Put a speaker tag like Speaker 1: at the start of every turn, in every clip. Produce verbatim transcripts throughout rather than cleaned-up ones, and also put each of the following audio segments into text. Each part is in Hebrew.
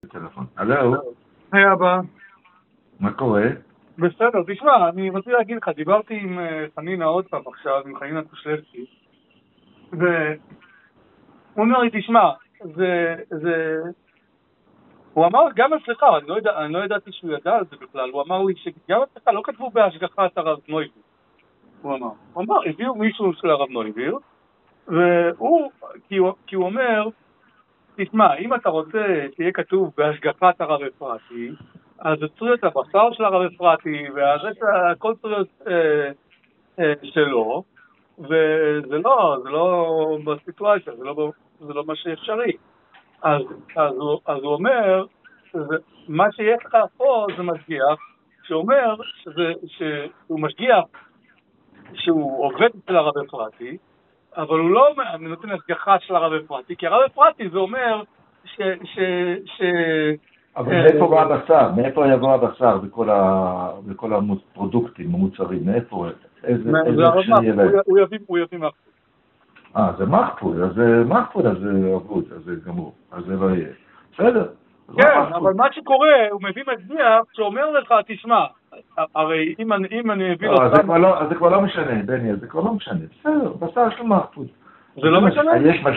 Speaker 1: טלפון. הלו?
Speaker 2: היי אבא.
Speaker 1: מה קורה?
Speaker 2: בסדר, תשמע, אני רוצה להגיד לך, דיברתי עם חנינה עוד פעם עכשיו, עם חנינה קושלבסקי, והוא אומר לי, תשמע, זה, זה, הוא אמר גם אצלך, אני לא יודע, אני לא ידעתי שהוא ידע על זה בכלל, הוא אמר לי שגם אצלך לא כתבו בהשגחת הרב נויביר, הוא אמר, הוא אמר, הביאו מישהו של הרב נויביר, והוא, כי הוא, כי הוא אומר, תשמע, אם אתה רוצה שיהיה כתוב בהשגחת הרב אפרתי, אז זה צריך להיות הבשר של הרב אפרתי, ואז הכל צריך להיות אה, אה, שלו, וזה לא, זה לא בסיטואציה, זה לא, זה לא מה שאפשרי. אז, אז, הוא, אז הוא אומר, שזה, מה שיש לך פה זה משגיח, שאומר שזה, שהוא משגיח, שהוא עובד אצל הרב אפרתי, אבל הוא לא נותן השגחה של הרב אפרתי, כי הרב אפרתי זה אומר ש... ש, ש
Speaker 1: אבל מאיפה בא הבשר? מאיפה יבוא הבשר בכל הפרודוקטים, המוצרים? מאיפה? איזה אפשר יהיה להם?
Speaker 2: הוא יביא מחפוד.
Speaker 1: אה, זה מחפוד, אז זה מחפוד, אז זה עבוד, אז זה גמור, אז זה לא יהיה. בסדר.
Speaker 2: כן, אבל מה שקורה, הוא מביא משגיח שאומר לך, תשמע, הרי אם אני מביא לו...
Speaker 1: אז זה כבר לא משנה, בני, זה כבר לא משנה. בסדר, בשר של מחפוד.
Speaker 2: זה לא משנה?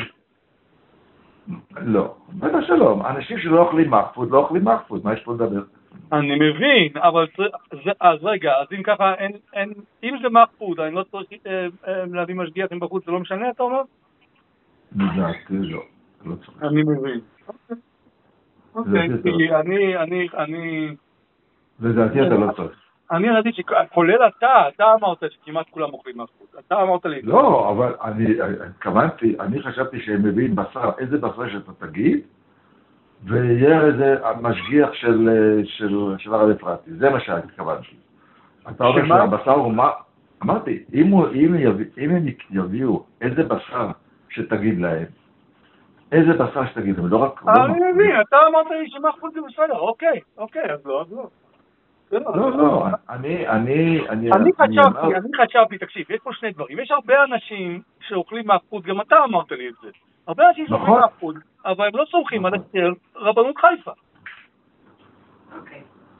Speaker 1: לא, בטח שלא. אנשים שלא אוכלים מחפוד, לא אוכלים מחפוד. מה יש פה לדבר?
Speaker 2: אני מבין, אבל אז רגע, אז אם ככה, אם זה מחפוד, אני לא צריך להביא משגיח עם בחוץ, זה לא משנה, אתה אומר?
Speaker 1: לדעתי, לא. לא צריך.
Speaker 2: אני מבין. אוקיי, כי אני, אני, אני...
Speaker 1: לדעתי אתה לא צריך.
Speaker 2: אני ראיתי שכולל אתה, אתה אמרת שכמעט כולם אוכלים מחפוד. אתה אמרת לי...
Speaker 1: לא, אבל אני התכוונתי, אני חשבתי שהם מביאים בשר, איזה בשר שאתה תגיד, ויהיה איזה משגיח של הרב אפרתי. זה מה שהתכוונתי. אתה אומר שהבשר הוא מה... אמרתי, אם הם יביאו איזה בשר שתגיד להם, איזה בשר שתגיד להם, לא רק...
Speaker 2: אני מבין, אתה אמרת לי שמחפוד זה בסדר, אוקיי, אוקיי, אז לא, אז לא.
Speaker 1: לא, לא, אני, אני, אני...
Speaker 2: אני חשבתי, אני חשבתי, תקשיב, יש פה שני דברים. יש הרבה אנשים שאוכלים מחפוד, גם אתה אמרת לי את זה. הרבה אנשים שאוכלים מחפוד, אבל הם לא סומכים על רבנות חיפה.
Speaker 1: אוקיי.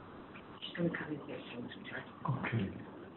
Speaker 1: אוקיי.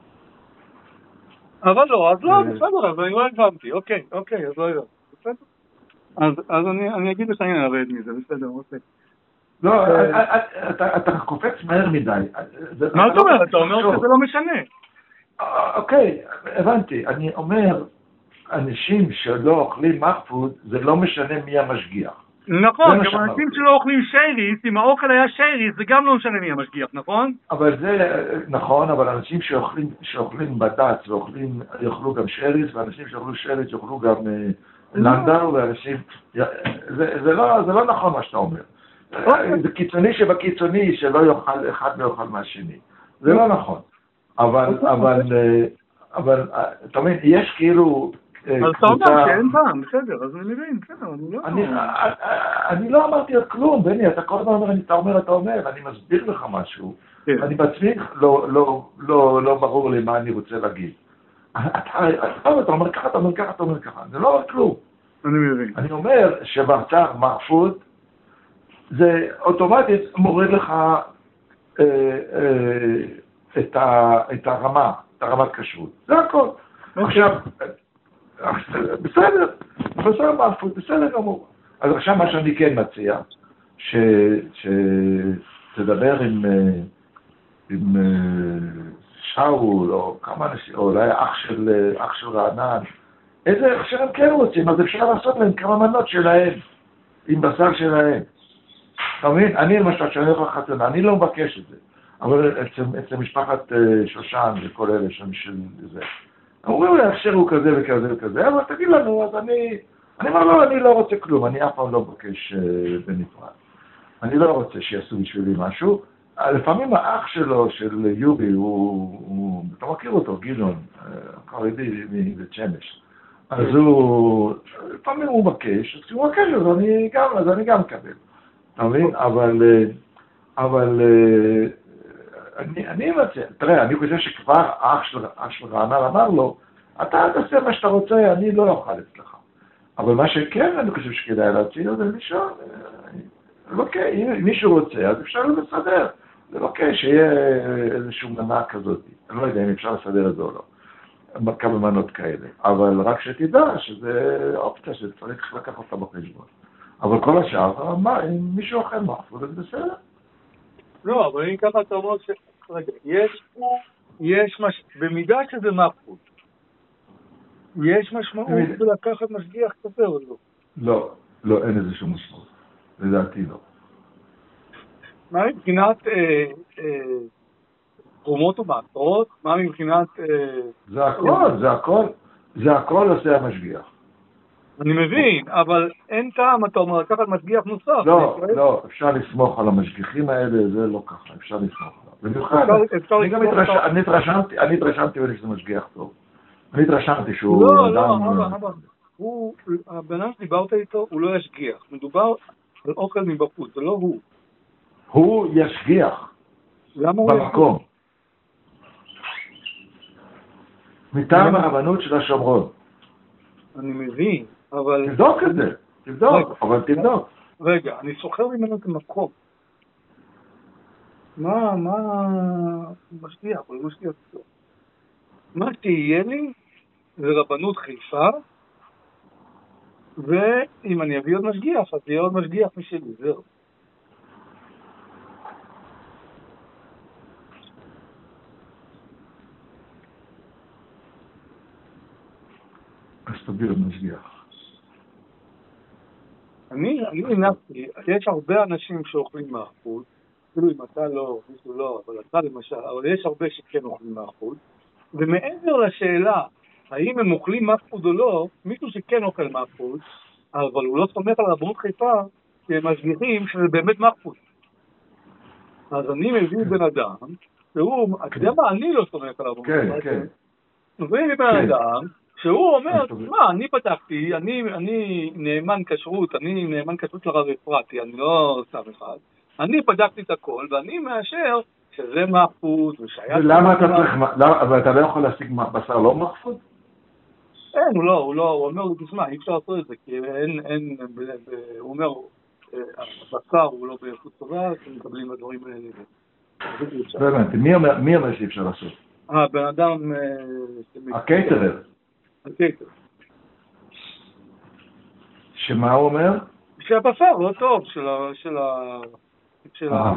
Speaker 2: אבל לא, אז לא, בסדר, אז אני לא הבנתי. אוקיי, אוקיי, אז לא הבנתי. בסדר? אז אני אגיד לך, הנה, נרד מזה, בסדר, אוקיי.
Speaker 1: לא, אתה קופץ מהר מדי.
Speaker 2: מה אתה אומר? אתה אומר שזה לא משנה.
Speaker 1: אוקיי, הבנתי. אני אומר, אנשים שלא אוכלים מחפוד, זה לא משנה מי המשגיח.
Speaker 2: נכון, גם אנשים שלא אוכלים שייריס, אם האוכל היה שייריס, זה גם לא משנה מי המשגיח, נכון?
Speaker 1: אבל זה, נכון, אבל אנשים שאוכלים בד"ץ ואוכלים, יאכלו גם שייריס, ואנשים שאוכלו שייריס יאכלו גם לנדאו, ואנשים... זה לא נכון מה שאתה אומר. זה קיצוני שבקיצוני שלא יאכל, אחד לא יאכל מהשני. זה לא נכון. אבל, אבל, אבל, אתה מבין, יש כאילו...
Speaker 2: אז אתה אומר שאין פעם, בסדר, אז אני מבין, בסדר, אני לא...
Speaker 1: אני לא אמרתי עוד כלום, בני, אתה כל הזמן אומר, אתה אומר, אתה אומר, אני מסביר לך משהו. אני בעצמי לא ברור לי מה אני רוצה להגיד. אתה אומר ככה, אתה אומר ככה, אתה אומר ככה. זה לא עוד כלום.
Speaker 2: אני מבין.
Speaker 1: אני אומר שבשר מחפוד, זה אוטומטית מוריד לך אה, אה, את, ה, את הרמה, את הרמת כשרות. זה הכל. Okay. עכשיו, בסדר, בסדר מחפוד, בסדר גמור. אז עכשיו מה שאני כן מציע, ש, שתדבר עם, עם שאול, או כמה אנשים, או אולי אח של, אח של רענן, איזה הכשר הם כן רוצים, אז אפשר לעשות להם כמה מנות שלהם, עם בשר שלהם. אתה מבין? אני למשל, שאני הולך לחתונה, אני לא מבקש את זה. אבל אצל משפחת שושן וכל אלה שם של זה. אומרים לי, הכשר הוא כזה וכזה וכזה, אבל תגיד לנו, אז אני... אני אומר, לא, אני לא רוצה כלום, אני אף פעם לא מבקש בנפרד. אני לא רוצה שיעשו בשבילי משהו. לפעמים האח שלו, של יובי, הוא... אתה מכיר אותו, גילון, חרדי מבית שמש. אז הוא... לפעמים הוא מבקש, אז כשהוא מבקש, אז אני גם מקבל. אתה מבין? אבל, אבל, אני, אני מציע, תראה, אני חושב שכבר אח של, אח של רענן אמר לו, אתה תעשה מה שאתה רוצה, אני לא אוכל אצלך. אבל מה שכן, אני חושב שכדאי להציע, זה לשאול, אז אוקיי, אם מישהו רוצה, אז אפשר לסדר. זה אוקיי שיהיה איזושהי מנה כזאת. אני לא יודע אם אפשר לסדר את זה או לא. כמה מנות כאלה. אבל רק שתדע שזה אופציה שצריך לקחת אותה בחשבון. אבל כל השאר, מה, אם מישהו אוכל מחפוד, זה בסדר.
Speaker 2: לא, אבל אם ככה אתה אומר ש... רגע, יש, יש מש... במידה שזה מחפוד, יש משמעות בלקחת משגיח כזה או לא?
Speaker 1: לא, לא, אין איזה שום משמעות. לדעתי לא.
Speaker 2: מה מבחינת תרומות ומעשרות? מה מבחינת...
Speaker 1: זה הכל, זה הכל, זה הכל עושה המשגיח.
Speaker 2: אני מבין, אבל אין טעם, אתה אומר, לקחת משגיח נוסף.
Speaker 1: לא, לא, אפשר לסמוך על המשגיחים האלה, זה לא ככה, אפשר לסמוך עליו. במיוחד, אני גם התרשמתי, אני התרשמתי ולי שזה משגיח טוב. אני התרשמתי שהוא
Speaker 2: אדם... לא,
Speaker 1: לא,
Speaker 2: לא, אבא, הוא, הבן שדיברת איתו, הוא לא ישגיח. מדובר על אוכל מבחוץ, זה לא הוא.
Speaker 1: הוא ישגיח.
Speaker 2: למה הוא ישגיח?
Speaker 1: במקום. מטעם הרבנות של השומרון.
Speaker 2: אני מבין, אבל...
Speaker 1: תבדוק את זה, תבדוק, אבל תבדוק.
Speaker 2: רגע, אני סוחר ממנו את המקום. מה, מה... משגיח, הוא משגיח טוב. מה תהיה לי זה רבנות חיפה, ואם אני אביא עוד משגיח, אז יהיה עוד משגיח משלי, זהו.
Speaker 1: אז תביא עוד משגיח.
Speaker 2: אני, אני נפתי, יש הרבה אנשים שאוכלים מהחוץ, אפילו אם אתה לא, מישהו לא, אבל אתה למשל, אבל יש הרבה שכן אוכלים מהחוץ, ומעבר לשאלה, האם הם אוכלים מהחוץ או לא, מישהו שכן אוכל מהחוץ, אבל הוא לא סומך על רבנות חיפה, כי הם משגיחים שזה באמת מהחוץ. אז אני מביא בן אדם, שהוא, אתה יודע מה, אני לא סומך על רבנות חיפה.
Speaker 1: כן, כן.
Speaker 2: מביא בן אדם, שהוא אומר, מה, אני פתחתי, אני, אני נאמן כשרות, אני נאמן כשרות של הרב אפרתי, אני לא סתם אחד. אני בדקתי את הכל, ואני מאשר שזה מחפוד, ושהיה...
Speaker 1: ולמה אתה צריך, אבל אתה לא יכול להשיג בשר לא מחפוד?
Speaker 2: אין, הוא לא, הוא לא, הוא אומר, תשמע, אי אפשר לעשות את זה, כי אין, אין, הוא אומר, הבשר הוא לא באיכות טובה, שמקבלים לדברים האלה.
Speaker 1: באמת, מי אומר שאי אפשר לעשות?
Speaker 2: אה, בן אדם...
Speaker 1: הקייטרר.
Speaker 2: הקייטרר.
Speaker 1: שמה הוא אומר?
Speaker 2: שהבשר לא טוב של ה... של ה...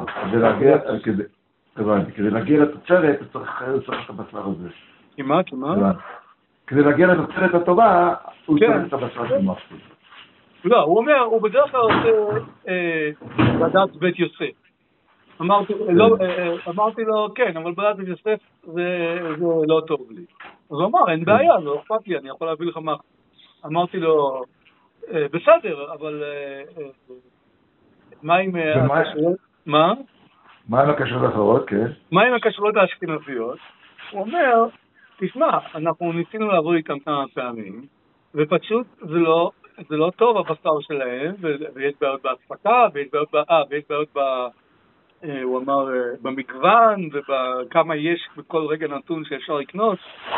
Speaker 1: כדי להגיע לתוצרת, אתה צריך את הבשר הזה.
Speaker 2: כמעט, כמעט?
Speaker 1: כדי להגיע לתוצרת הטובה, הוא צריך את הבשר של מחפוד.
Speaker 2: לא, הוא אומר, הוא בדרך כלל עושה בד"ץ בית יוסף. אמרתי, לא, אמרתי לו, כן, אבל בד"ץ בית יוסף זה לא טוב לי. אז הוא אמר, אין בעיה, לא אכפת לי, אני יכול להביא לך מה. אמרתי לו, בסדר, אבל מה עם הכשרויות? מה?
Speaker 1: מה עם הכשרויות האחרות, כן?
Speaker 2: מה עם הכשרויות האשכנזיות? הוא אומר, תשמע, אנחנו ניסינו לעבור איתם כמה פעמים, ופשוט זה לא, זה לא טוב הבשר שלהם, ויש בעיות בהספקה, ויש בעיות, אה, ויש בעיות ב... הוא אמר, במגוון, וכמה יש בכל רגע נתון שאפשר לקנות,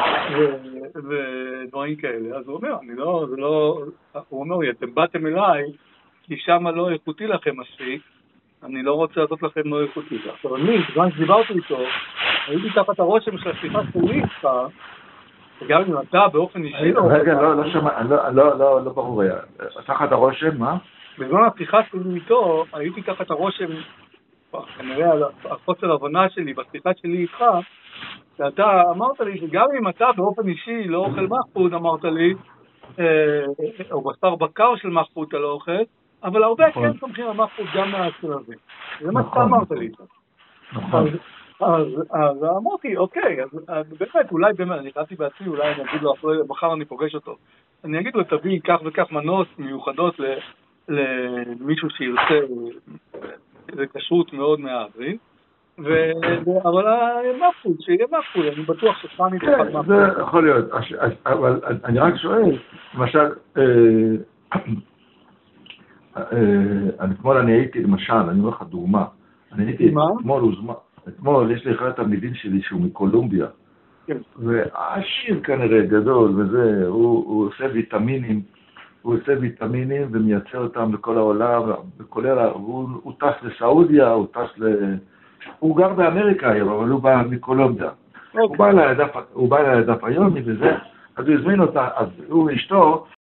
Speaker 2: ודברים כאלה. אז הוא אומר, אני לא, זה לא, הוא אומר, אתם באתם אליי, כי שמה לא איכותי לכם מספיק, אני לא רוצה לעשות לכם לא איכותי. עכשיו, אני, בזמן שדיברתי איתו, הייתי תחת הרושם של השיחה שלי איתך, וגם אם אתה באופן אישי...
Speaker 1: רגע, לא, לא שמע, לא, לא, לא ברור היה. תחת הרושם, מה?
Speaker 2: בזמן השיחה שלי איתו, הייתי תחת הרושם, כנראה על החוסר הבנה שלי, בשיחה שלי איתך, שאתה אמרת לי שגם אם אתה באופן אישי לא אוכל מחפוד, אמרת לי, או בשר בקר של מחפוד אתה לא אוכל, אבל הרבה כן סומכים על מחפוד גם מהאשכנזים. זה מה שאתה אמרת לי.
Speaker 1: נכון.
Speaker 2: אז אמרתי, אוקיי, אז באמת, אולי באמת, אני חייבתי בעצמי, אולי אני אגיד לו, מחר אני פוגש אותו. אני אגיד לו, תביא כך וכך מנות מיוחדות למישהו שירצה, זה כשרות מאוד מהעברים, אבל המחפוד, שיהיה מחפוד, אני בטוח שפני תוכל מחפוד.
Speaker 1: זה יכול להיות, אבל אני רק שואל, למשל, אתמול אני הייתי, למשל, אני אומר לך דוגמה, אני הייתי אתמול, אתמול יש לי אחד התלמידים שלי שהוא מקולומביה, ועשיר כנראה גדול וזה, הוא עושה ויטמינים הוא עושה ויטמינים ומייצר אותם בכל העולם, וכולל, הוא, הוא טס לסעודיה, הוא טס ל... הוא גר באמריקה היום, אבל הוא בא מקולומביה. הוא בא לידף, הוא בא לידף היומי וזה, אז הוא הזמין אותה, אז הוא ואשתו,